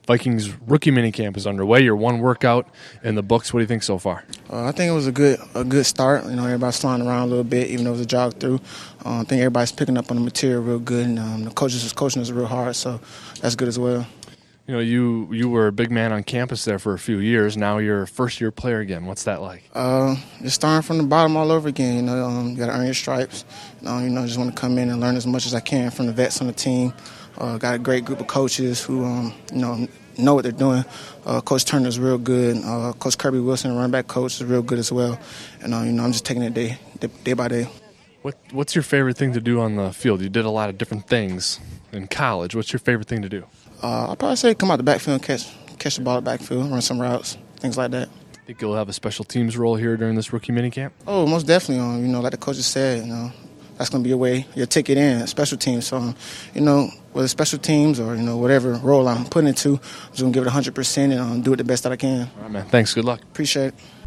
Vikings rookie minicamp is underway. Your one workout in the books. What do you think so far? I think it was a good start. Everybody's flying around a little bit, even though it was a jog through. I think everybody's picking up on the material real good, and the coaches was coaching us real hard, so that's good as well. You were a big man on campus there for a few years. Now you're a first-year player again. What's that like? Just starting from the bottom all over again. You got to earn your stripes. Just want to come in and learn as much as I can from the vets on the team. Got a great group of coaches who, know what they're doing. Coach Turner's real good. Coach Kirby Wilson, running back coach, is real good as well. And, I'm just taking it day by day. What's your favorite thing to do on the field? You did a lot of different things in college. What's your favorite thing to do? I'd probably say come out the backfield and catch the ball at the backfield, run some routes, things like that. Think you'll have a special teams role here during this rookie minicamp? Oh, most definitely. Like the coaches said, that's going to be your way, your ticket in, special teams. So, whether special teams or, whatever role I'm putting into, I'm just going to give it 100% and do it the best that I can. All right, man. Thanks. Good luck. Appreciate it.